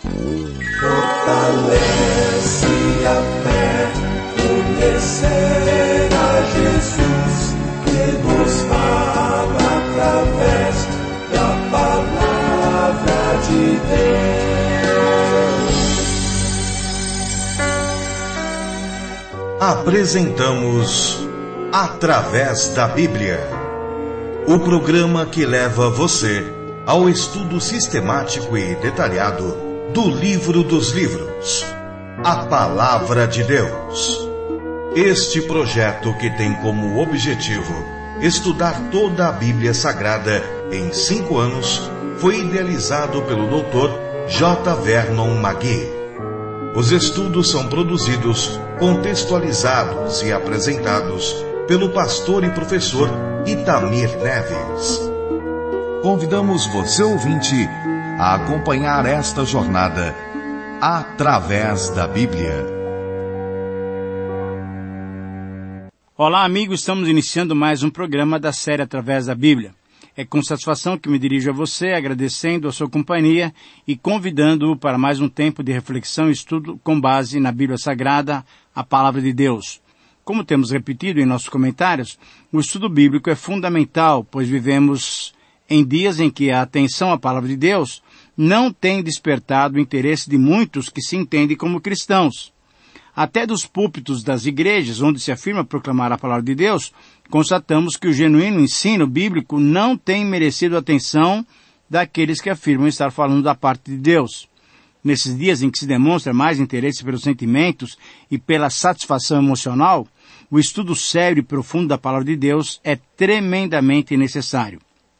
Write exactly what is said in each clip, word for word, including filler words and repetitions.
Fortalece a fé, conhecer a Jesus, que nos fala através da palavra de Deus. Apresentamos Através da Bíblia, o programa que leva você ao estudo sistemático e detalhado do livro dos livros, a Palavra de Deus. Este projeto, que tem como objetivo estudar toda a Bíblia Sagrada em cinco anos, foi idealizado pelo doutor J. Vernon McGee. Os estudos são produzidos, contextualizados e apresentados pelo pastor e professor Itamir Neves. Convidamos você, ouvinte, a acompanhar esta jornada através da Bíblia. Olá, amigos, estamos iniciando mais um programa da série Através da Bíblia. É com satisfação que me dirijo a você, agradecendo a sua companhia e convidando-o para mais um tempo de reflexão e estudo com base na Bíblia Sagrada, a Palavra de Deus. Como temos repetido em nossos comentários, o estudo bíblico é fundamental, pois vivemos em dias em que a atenção à Palavra de Deus não tem despertado o interesse de muitos que se entendem como cristãos. Até dos púlpitos das igrejas, onde se afirma proclamar a Palavra de Deus, constatamos que o genuíno ensino bíblico não tem merecido a atenção daqueles que afirmam estar falando da parte de Deus. Nesses dias em que se demonstra mais interesse pelos sentimentos e pela satisfação emocional, o estudo sério e profundo da Palavra de Deus é tremendamente necessário.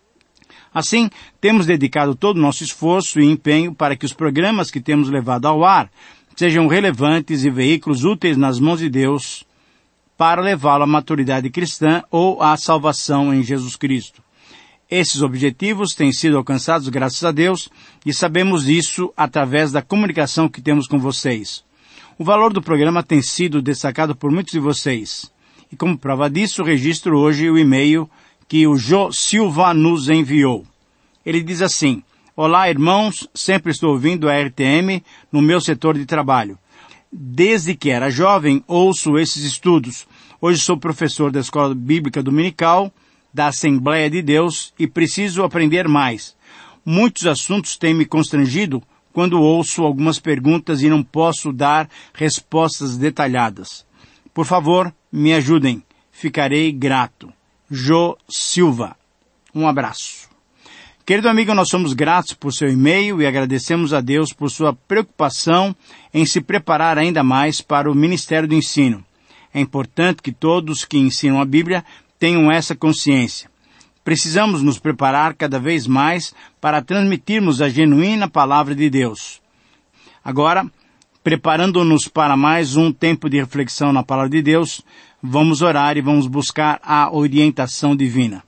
Assim, temos dedicado todo o nosso esforço e empenho para que os programas que temos levado ao ar sejam relevantes e veículos úteis nas mãos de Deus para levá-lo à maturidade cristã ou à salvação em Jesus Cristo. Esses objetivos têm sido alcançados graças a Deus e sabemos disso através da comunicação que temos com vocês. O valor do programa tem sido destacado por muitos de vocês. E como prova disso, registro hoje o e-mail que o Jô Silva nos enviou. Ele diz assim: Olá, irmãos, sempre estou ouvindo a R T M no meu setor de trabalho. Desde que era jovem, ouço esses estudos. Hoje sou professor da Escola Bíblica Dominical, da Assembleia de Deus, e preciso aprender mais. Muitos assuntos têm me constrangido quando ouço algumas perguntas e não posso dar respostas detalhadas. Por favor, me ajudem. Ficarei grato. Jô Silva. Um abraço. Querido amigo, nós somos gratos por seu e-mail e agradecemos a Deus por sua preocupação em se preparar ainda mais para o ministério do ensino. É importante que todos que ensinam a Bíblia tenham essa consciência. Precisamos nos preparar cada vez mais para transmitirmos a genuína Palavra de Deus. Agora, preparando-nos para mais um tempo de reflexão na Palavra de Deus, vamos orar e vamos buscar a orientação divina.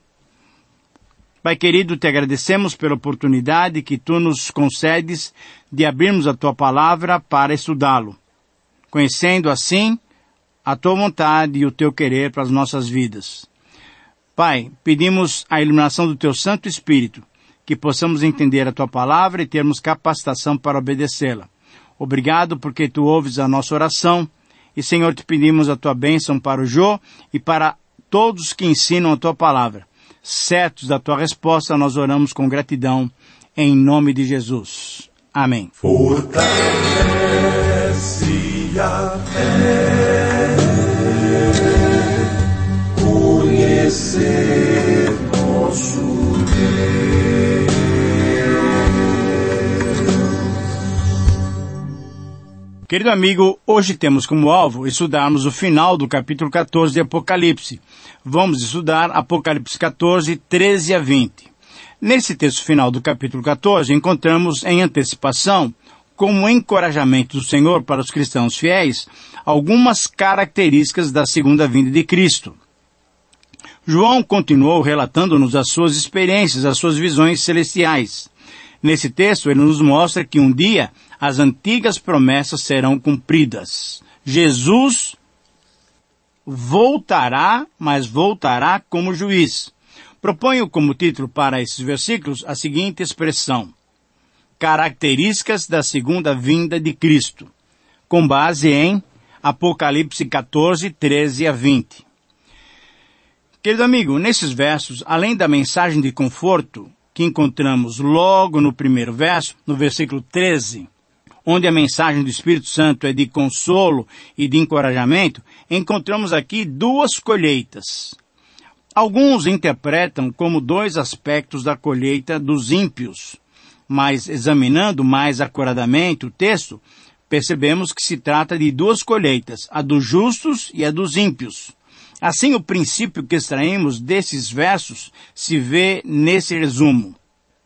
Pai querido, te agradecemos pela oportunidade que tu nos concedes de abrirmos a tua palavra para estudá-lo, conhecendo assim a tua vontade e o teu querer para as nossas vidas. Pai, pedimos a iluminação do teu Santo Espírito, que possamos entender a tua palavra e termos capacitação para obedecê-la. Obrigado porque tu ouves a nossa oração e, Senhor, te pedimos a tua bênção para o Jô e para todos que ensinam a tua palavra. Certos da tua resposta, nós oramos com gratidão, em nome de Jesus. Amém. Fortalece a fé, conhecer nosso Deus. Querido amigo, hoje temos como alvo estudarmos o final do capítulo quatorze de Apocalipse. Vamos estudar Apocalipse quatorze, treze a vinte. Nesse texto final do capítulo quatorze, encontramos em antecipação, como encorajamento do Senhor para os cristãos fiéis, algumas características da segunda vinda de Cristo. João continuou relatando-nos as suas experiências, as suas visões celestiais. Nesse texto, ele nos mostra que um dia as antigas promessas serão cumpridas. Jesus voltará, mas voltará como juiz. Proponho como título para esses versículos a seguinte expressão: características da segunda vinda de Cristo, com base em Apocalipse catorze, treze a vinte. Querido amigo, nesses versos, além da mensagem de conforto que encontramos logo no primeiro verso, no versículo treze, onde a mensagem do Espírito Santo é de consolo e de encorajamento, encontramos aqui duas colheitas. Alguns interpretam como dois aspectos da colheita dos ímpios, mas examinando mais acuradamente o texto, percebemos que se trata de duas colheitas, a dos justos e a dos ímpios. Assim, o princípio que extraímos desses versos se vê nesse resumo.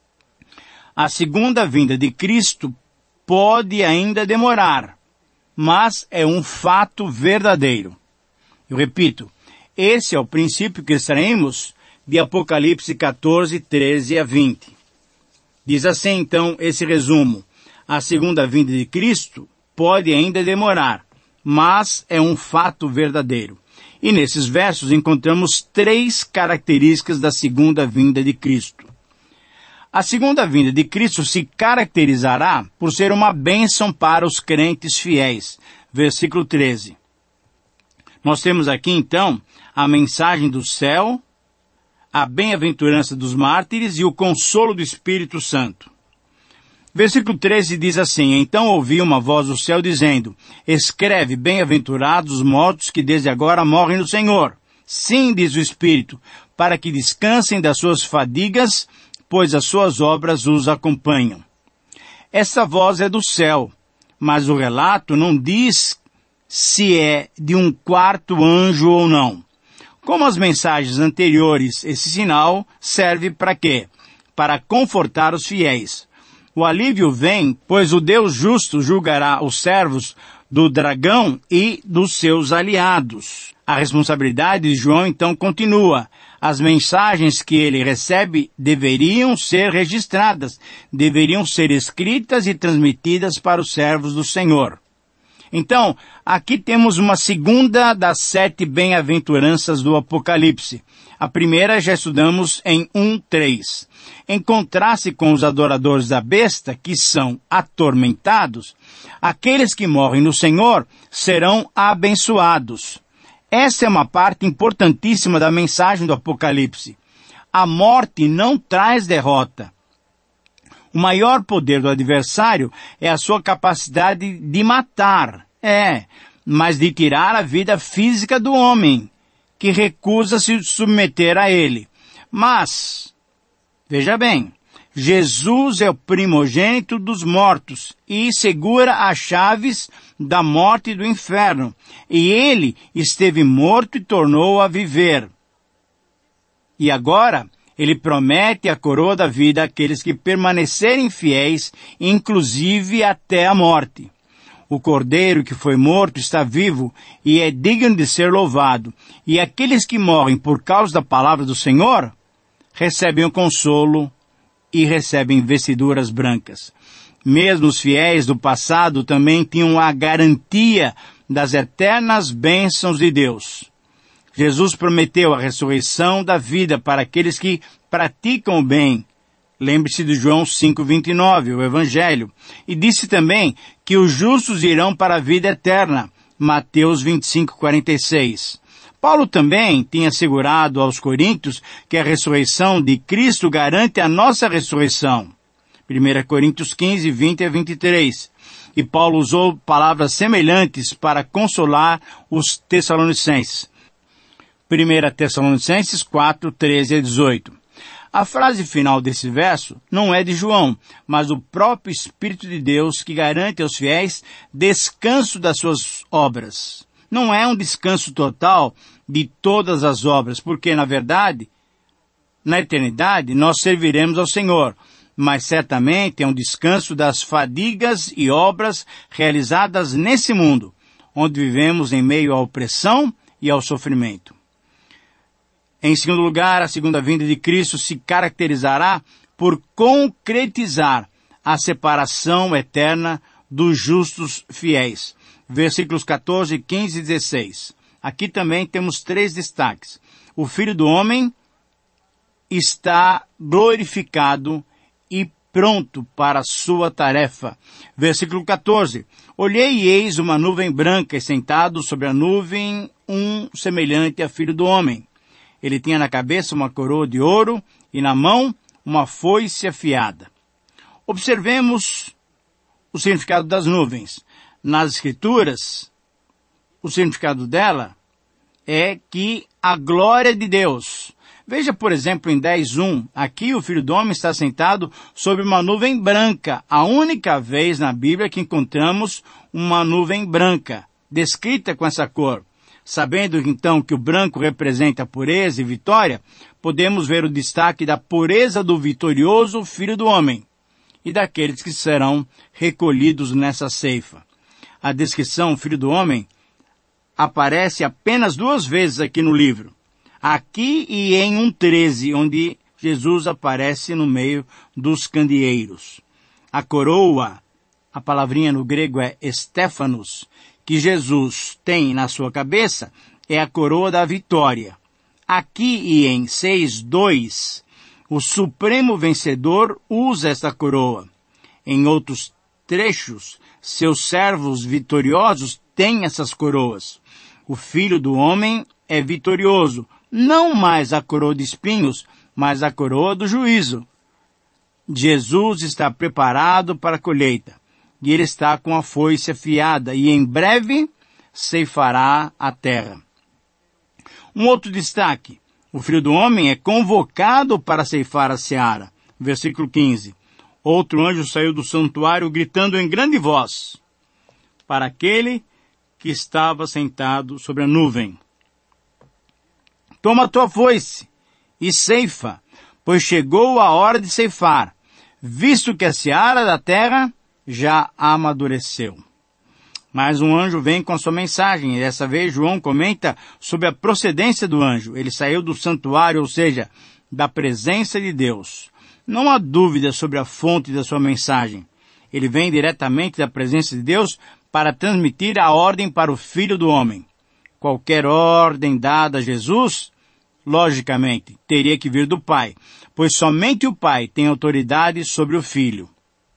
A segunda vinda de Cristo pode ainda demorar, mas é um fato verdadeiro. Eu repito, esse é o princípio que extraímos de Apocalipse catorze, treze a vinte. Diz assim, então, esse resumo. A segunda vinda de Cristo pode ainda demorar, mas é um fato verdadeiro. E nesses versos encontramos três características da segunda vinda de Cristo. A segunda vinda de Cristo se caracterizará por ser uma bênção para os crentes fiéis. Versículo treze. Nós temos aqui, então, a mensagem do céu, a bem-aventurança dos mártires e o consolo do Espírito Santo. Versículo treze diz assim, então ouvi uma voz do céu dizendo, escreve, bem-aventurados os mortos que desde agora morrem no Senhor. Sim, diz o Espírito, para que descansem das suas fadigas, pois as suas obras os acompanham. Essa voz é do céu, mas o relato não diz se é de um quarto anjo ou não. Como as mensagens anteriores, esse sinal serve para quê? Para confortar os fiéis. O alívio vem, pois o Deus justo julgará os servos do dragão e dos seus aliados. A responsabilidade de João então continua. As mensagens que ele recebe deveriam ser registradas, deveriam ser escritas e transmitidas para os servos do Senhor. Então, aqui temos uma segunda das sete bem-aventuranças do Apocalipse. A primeira já estudamos em um, três. Em contraste com os adoradores da besta, que são atormentados, aqueles que morrem no Senhor serão abençoados. Essa é uma parte importantíssima da mensagem do Apocalipse. A morte não traz derrota. O maior poder do adversário é a sua capacidade de matar, é, mas de tirar a vida física do homem, que recusa se submeter a ele. Mas, veja bem, Jesus é o primogênito dos mortos e segura as chaves da morte e do inferno. E ele esteve morto e tornou a viver. E agora, ele promete a coroa da vida àqueles que permanecerem fiéis, inclusive até a morte. O cordeiro que foi morto está vivo e é digno de ser louvado. E aqueles que morrem por causa da palavra do Senhor, recebem o consolo e recebem vestiduras brancas. Mesmo os fiéis do passado também tinham a garantia das eternas bênçãos de Deus. Jesus prometeu a ressurreição da vida para aqueles que praticam o bem. Lembre-se de João cinco, vinte e nove, o Evangelho. E disse também que os justos irão para a vida eterna. Mateus vinte e cinco, quarenta e seis. Paulo também tinha assegurado aos coríntios que a ressurreição de Cristo garante a nossa ressurreição. primeira Coríntios quinze, vinte a vinte e três. E Paulo usou palavras semelhantes para consolar os tessalonicenses. primeira Tessalonicenses quatro, treze a dezoito. A frase final desse verso não é de João, mas do próprio Espírito de Deus que garante aos fiéis descanso das suas obras. Não é um descanso total de todas as obras, porque, na verdade, na eternidade, nós serviremos ao Senhor, mas certamente é um descanso das fadigas e obras realizadas nesse mundo, onde vivemos em meio à opressão e ao sofrimento. Em segundo lugar, a segunda vinda de Cristo se caracterizará por concretizar a separação eterna dos justos fiéis. Versículos catorze, quinze e dezesseis. Aqui também temos três destaques. O Filho do Homem está glorificado e pronto para a sua tarefa. Versículo quatorze. Olhei e eis uma nuvem branca, e sentado sobre a nuvem um semelhante a filho do homem. Ele tinha na cabeça uma coroa de ouro e na mão uma foice afiada. Observemos o significado das nuvens. Nas Escrituras, o significado dela é que a glória de Deus. Veja, por exemplo, em dez, um, aqui o Filho do Homem está sentado sobre uma nuvem branca, a única vez na Bíblia que encontramos uma nuvem branca, descrita com essa cor. Sabendo então que o branco representa pureza e vitória, podemos ver o destaque da pureza do vitorioso Filho do Homem e daqueles que serão recolhidos nessa ceifa. A descrição Filho do Homem aparece apenas duas vezes aqui no livro. Aqui e em um treze, onde Jesus aparece no meio dos candeeiros. A coroa, a palavrinha no grego é Stéphanos, que Jesus tem na sua cabeça, é a coroa da vitória. Aqui e em seis, dois, o supremo vencedor usa esta coroa. Em outros trechos, seus servos vitoriosos têm essas coroas. O Filho do Homem é vitorioso, não mais a coroa de espinhos, mas a coroa do juízo. Jesus está preparado para a colheita, e ele está com a foice afiada, e em breve ceifará a terra. Um outro destaque, o Filho do Homem é convocado para ceifar a seara. Versículo quinze. Outro anjo saiu do santuário gritando em grande voz para aquele que estava sentado sobre a nuvem: toma a tua foice e ceifa, pois chegou a hora de ceifar, visto que a seara da terra já amadureceu. Mas um anjo vem com a sua mensagem, e dessa vez João comenta sobre a procedência do anjo. Ele saiu do santuário, ou seja, da presença de Deus. Não há dúvida sobre a fonte da sua mensagem. Ele vem diretamente da presença de Deus para transmitir a ordem para o Filho do Homem. Qualquer ordem dada a Jesus, logicamente, teria que vir do Pai, pois somente o Pai tem autoridade sobre o Filho.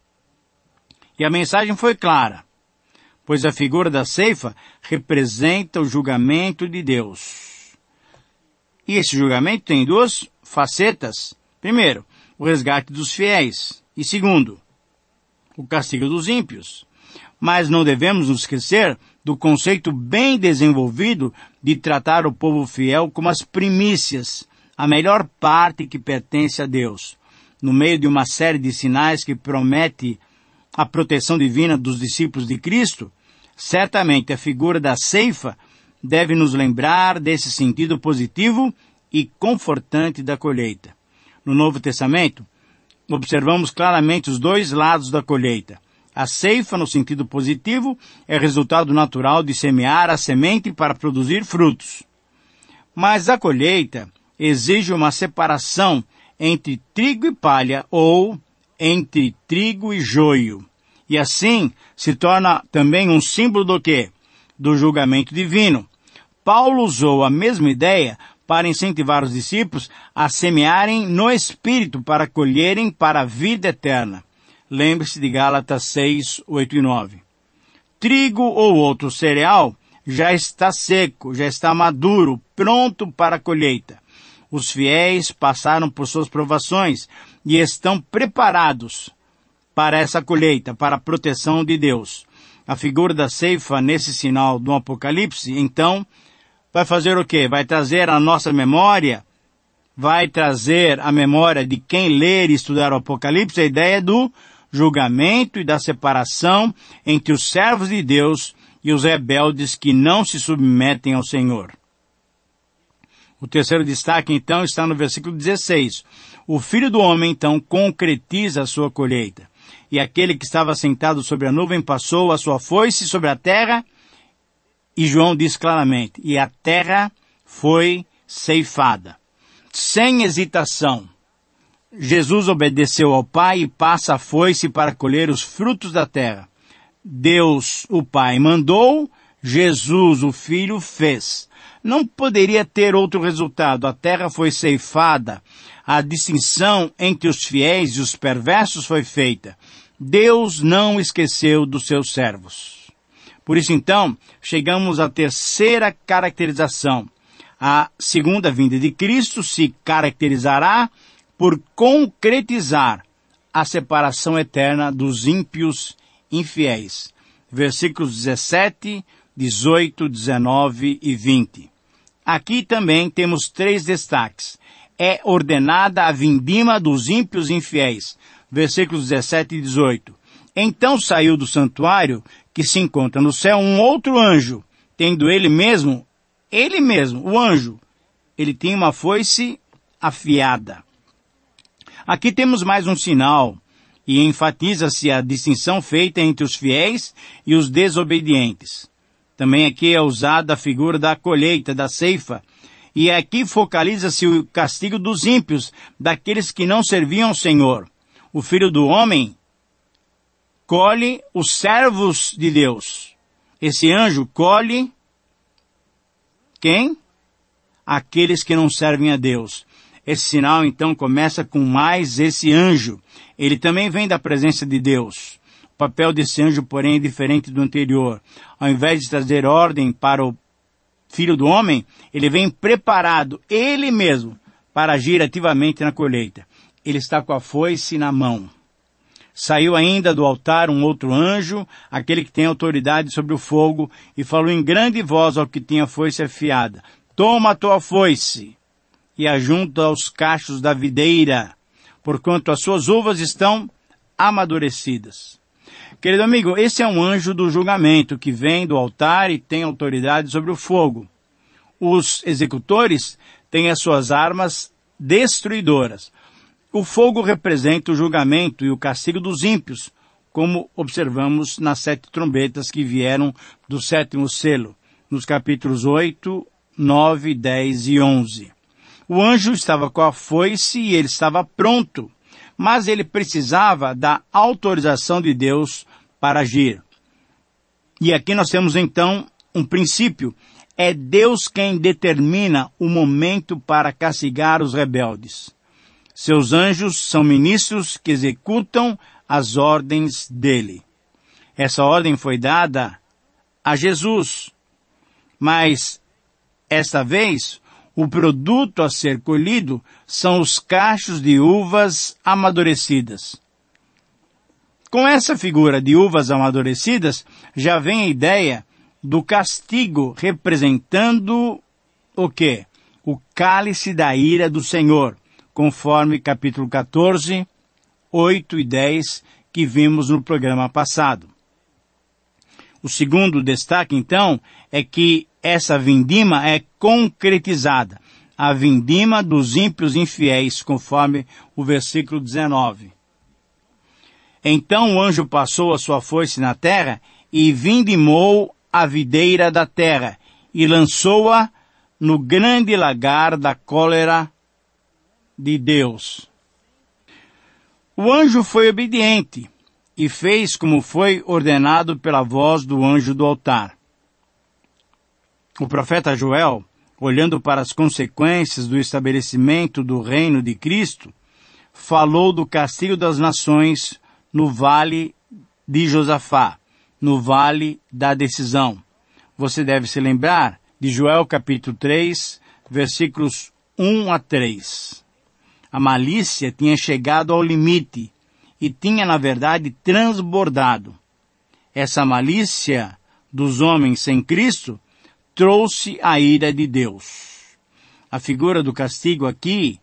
E a mensagem foi clara, pois a figura da ceifa representa o julgamento de Deus. E esse julgamento tem duas facetas. Primeiro, o resgate dos fiéis. E segundo, o castigo dos ímpios. Mas não devemos nos esquecer do conceito bem desenvolvido de tratar o povo fiel como as primícias, a melhor parte que pertence a Deus. No meio de uma série de sinais que promete a proteção divina dos discípulos de Cristo, certamente a figura da ceifa deve nos lembrar desse sentido positivo e confortante da colheita. No Novo Testamento, observamos claramente os dois lados da colheita. A ceifa, no sentido positivo, é resultado natural de semear a semente para produzir frutos. Mas a colheita exige uma separação entre trigo e palha, ou entre trigo e joio. E assim se torna também um símbolo do quê? Do julgamento divino. Paulo usou a mesma ideia para incentivar os discípulos a semearem no Espírito para colherem para a vida eterna. Lembre-se de Gálatas seis, oito e nove. Trigo ou outro cereal já está seco, já está maduro, pronto para a colheita. Os fiéis passaram por suas provações e estão preparados para essa colheita, para a proteção de Deus. A figura da ceifa nesse sinal do Apocalipse, então, vai fazer o quê? Vai trazer a nossa memória, vai trazer a memória de quem ler e estudar o Apocalipse, a ideia do julgamento e da separação entre os servos de Deus e os rebeldes que não se submetem ao Senhor. O terceiro destaque, então, está no versículo dezesseis. O Filho do Homem, então, concretiza a sua colheita. E aquele que estava sentado sobre a nuvem passou a sua foice sobre a terra, e João diz claramente, e a terra foi ceifada. Sem hesitação, Jesus obedeceu ao Pai e passa a foice para colher os frutos da terra. Deus, o Pai, mandou, Jesus, o Filho, fez. Não poderia ter outro resultado. A terra foi ceifada. A distinção entre os fiéis e os perversos foi feita. Deus não esqueceu dos seus servos. Por isso, então, chegamos à terceira caracterização. A segunda vinda de Cristo se caracterizará por concretizar a separação eterna dos ímpios infiéis. Versículos dezessete, dezoito, dezenove e vinte. Aqui também temos três destaques. É ordenada a vindima dos ímpios infiéis. Versículos dezessete e dezoito. Então saiu do santuário, que se encontra no céu, um outro anjo, tendo ele mesmo, ele mesmo, o anjo, ele tinha uma foice afiada. Aqui temos mais um sinal, e enfatiza-se a distinção feita entre os fiéis e os desobedientes. Também aqui é usada a figura da colheita, da ceifa, e aqui focaliza-se o castigo dos ímpios, daqueles que não serviam ao Senhor. O Filho do Homem colhe os servos de Deus. Esse anjo colhe quem? Aqueles que não servem a Deus. Esse sinal, então, começa com mais esse anjo. Ele também vem da presença de Deus. O papel desse anjo, porém, é diferente do anterior. Ao invés de trazer ordem para o Filho do Homem, ele vem preparado, ele mesmo, para agir ativamente na colheita. Ele está com a foice na mão. Saiu ainda do altar um outro anjo, aquele que tem autoridade sobre o fogo, e falou em grande voz ao que tinha a foice afiada: toma a tua foice e ajunta aos cachos da videira, porquanto as suas uvas estão amadurecidas. Querido amigo, esse é um anjo do julgamento que vem do altar e tem autoridade sobre o fogo. Os executores têm as suas armas destruidoras. O fogo representa o julgamento e o castigo dos ímpios, como observamos nas sete trombetas que vieram do sétimo selo, nos capítulos oito, nove, dez e onze. O anjo estava com a foice e ele estava pronto, mas ele precisava da autorização de Deus para agir. E aqui nós temos então um princípio. É Deus quem determina o momento para castigar os rebeldes. Seus anjos são ministros que executam as ordens dele. Essa ordem foi dada a Jesus, mas esta vez o produto a ser colhido são os cachos de uvas amadurecidas. Com essa figura de uvas amadurecidas, já vem a ideia do castigo representando o quê? O cálice da ira do Senhor, conforme capítulo quatorze, oito e dez, que vimos no programa passado. O segundo destaque, então, é que essa vindima é concretizada, a vindima dos ímpios infiéis, conforme o versículo dezenove. Então o anjo passou a sua foice na terra e vindimou a videira da terra e lançou-a no grande lagar da cólera de Deus. O anjo foi obediente e fez como foi ordenado pela voz do anjo do altar. O profeta Joel, olhando para as consequências do estabelecimento do reino de Cristo, falou do castigo das nações no vale de Josafá, no vale da decisão. Você deve se lembrar de Joel capítulo três, versículos um a três. A malícia tinha chegado ao limite e tinha, na verdade, transbordado. Essa malícia dos homens sem Cristo trouxe a ira de Deus. A figura do castigo aqui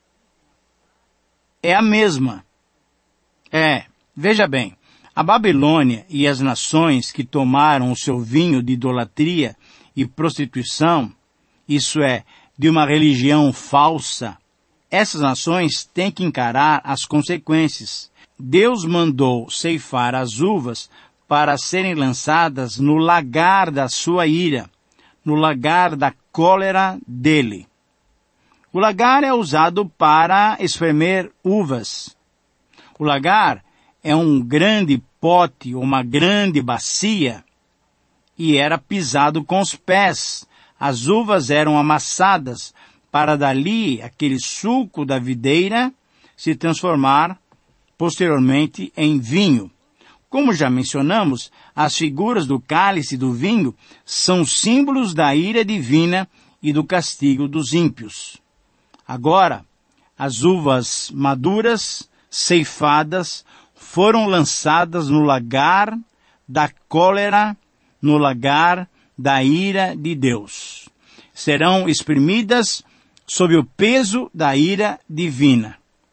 é a mesma. É, veja bem, a Babilônia e as nações que tomaram o seu vinho de idolatria e prostituição, isso é, de uma religião falsa, essas nações têm que encarar as consequências. Deus mandou ceifar as uvas para serem lançadas no lagar da sua ira, no lagar da cólera dele. O lagar é usado para espremer uvas. O lagar é um grande pote, uma grande bacia, e era pisado com os pés. As uvas eram amassadas para dali aquele suco da videira se transformar posteriormente em vinho. Como já mencionamos, as figuras do cálice e do vinho são símbolos da ira divina e do castigo dos ímpios. Agora, as uvas maduras, ceifadas, foram lançadas no lagar da cólera, no lagar da ira de Deus. Serão exprimidas sob o peso da ira divina.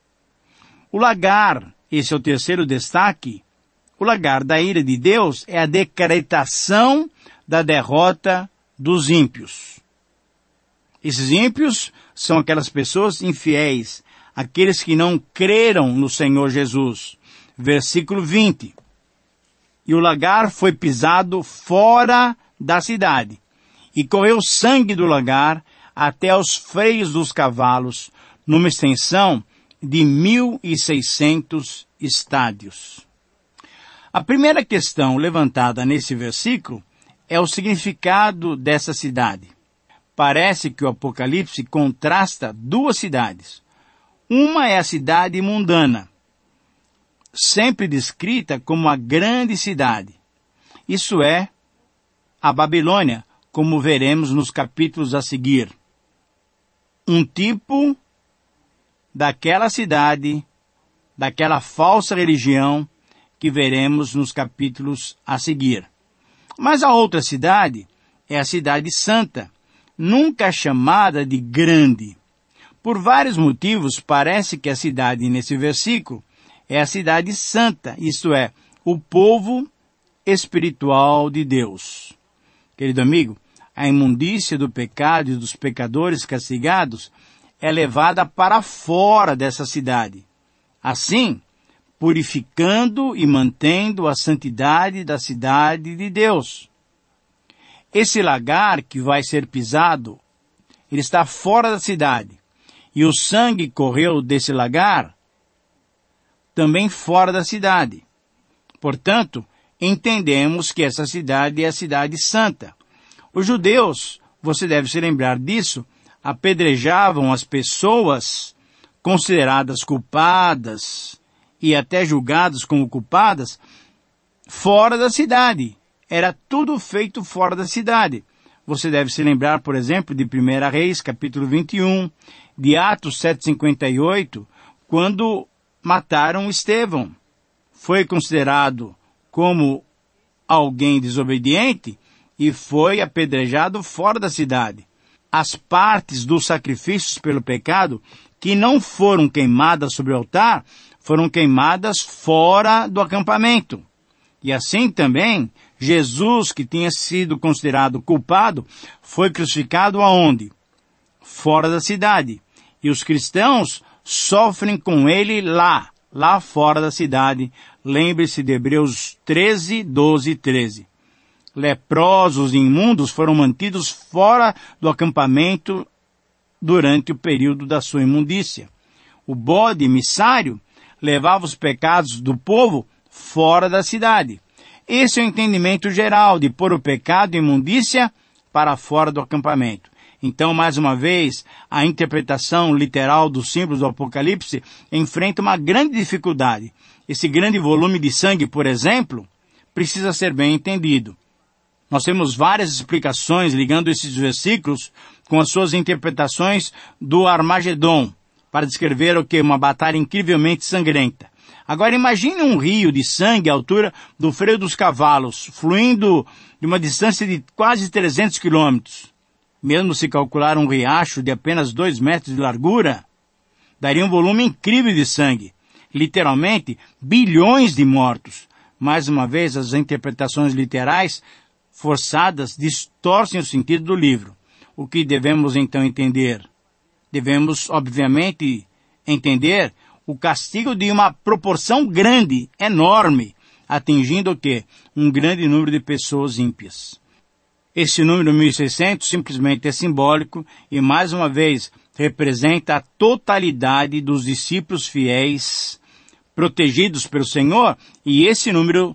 O lagar, esse é o terceiro destaque, o lagar da ira de Deus é a decretação da derrota dos ímpios. Esses ímpios são aquelas pessoas infiéis, aqueles que não creram no Senhor Jesus. Versículo vinte. E o lagar foi pisado fora da cidade, e correu sangue do lagar até os freios dos cavalos, numa extensão de mil e seiscentos estádios. A primeira questão levantada nesse versículo é o significado dessa cidade. Parece que o Apocalipse contrasta duas cidades. Uma é a cidade mundana, sempre descrita como a grande cidade. Isso é, a Babilônia, como veremos nos capítulos a seguir. Um tipo daquela cidade, daquela falsa religião que veremos nos capítulos a seguir. Mas a outra cidade é a cidade santa, nunca chamada de grande. Por vários motivos, parece que a cidade nesse versículo é a cidade santa, isto é, o povo espiritual de Deus. Querido amigo, a imundícia do pecado e dos pecadores castigados é levada para fora dessa cidade. Assim, purificando e mantendo a santidade da cidade de Deus. Esse lagar que vai ser pisado, ele está fora da cidade. E o sangue correu desse lagar também fora da cidade. Portanto, entendemos que essa cidade é a cidade santa. Os judeus, você deve se lembrar disso, apedrejavam as pessoas consideradas culpadas e até julgadas como culpadas fora da cidade. Era tudo feito fora da cidade. Você deve se lembrar, por exemplo, de primeira Reis, capítulo vinte e um, de Atos sete, cinquenta e oito, quando mataram Estevão. Foi considerado como alguém desobediente e foi apedrejado fora da cidade. As partes dos sacrifícios pelo pecado que não foram queimadas sobre o altar foram queimadas fora do acampamento. E assim também, Jesus, que tinha sido considerado culpado, foi crucificado aonde? Fora da cidade. E os cristãos sofrem com ele lá, lá fora da cidade. Lembre-se de Hebreus treze, doze e treze. Leprosos e imundos foram mantidos fora do acampamento durante o período da sua imundícia. O bode emissário levava os pecados do povo fora da cidade. Esse é o entendimento geral de pôr o pecado e imundícia para fora do acampamento. Então, mais uma vez, a interpretação literal dos símbolos do Apocalipse enfrenta uma grande dificuldade. Esse grande volume de sangue, por exemplo, precisa ser bem entendido. Nós temos várias explicações ligando esses versículos com as suas interpretações do Armagedon, para descrever o que? Uma batalha incrivelmente sangrenta. Agora imagine um rio de sangue à altura do freio dos cavalos, fluindo de uma distância de quase trezentos quilômetros. Mesmo se calcular um riacho de apenas dois metros de largura, daria um volume incrível de sangue. Literalmente, bilhões de mortos. Mais uma vez, as interpretações literais forçadas distorcem o sentido do livro. O que devemos então entender? Devemos, obviamente, entender o castigo de uma proporção grande, enorme, atingindo o quê? Um grande número de pessoas ímpias. Esse número mil e seiscentos simplesmente é simbólico e, mais uma vez, representa a totalidade dos discípulos fiéis protegidos pelo Senhor, e esse número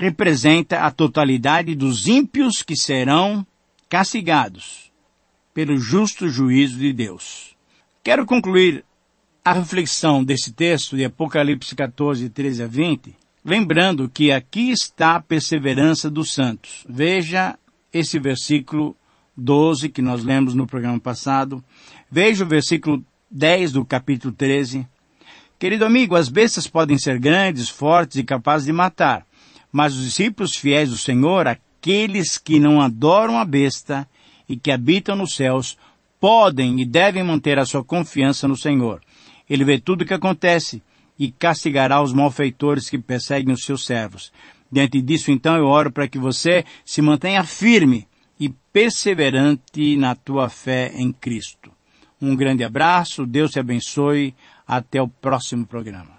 representa a totalidade dos ímpios que serão castigados pelo justo juízo de Deus. Quero concluir a reflexão desse texto de Apocalipse catorze, treze a vinte, lembrando que aqui está a perseverança dos santos. Veja esse versículo doze que nós lemos no programa passado. Veja o versículo dez do capítulo treze. Querido amigo, as bestas podem ser grandes, fortes e capazes de matar, mas os discípulos fiéis do Senhor, aqueles que não adoram a besta e que habitam nos céus, podem e devem manter a sua confiança no Senhor. Ele vê tudo o que acontece e castigará os malfeitores que perseguem os seus servos. Diante disso, então, eu oro para que você se mantenha firme e perseverante na tua fé em Cristo. Um grande abraço, Deus te abençoe, até o próximo programa.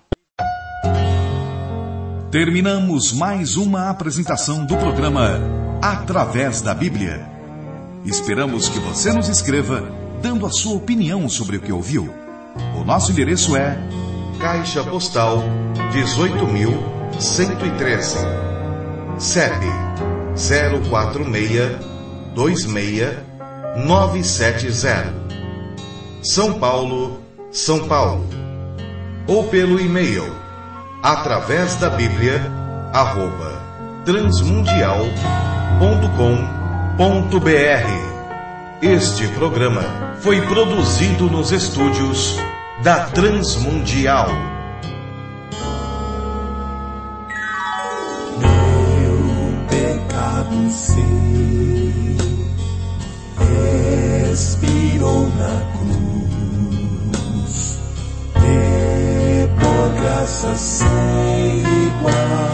Terminamos mais uma apresentação do programa Através da Bíblia. Esperamos que você nos escreva, dando a sua opinião sobre o que ouviu. O nosso endereço é Caixa Postal dezoito mil cento e treze, C E P zero quatro seis dois seis nove sete zero, São Paulo, São Paulo. Ou pelo e-mail através da Bíblia arroba transmundial ponto com ponto br. Este programa foi produzido nos estúdios da Transmundial. Meu pecado sei, expirou na cruz, e por graça sem igual.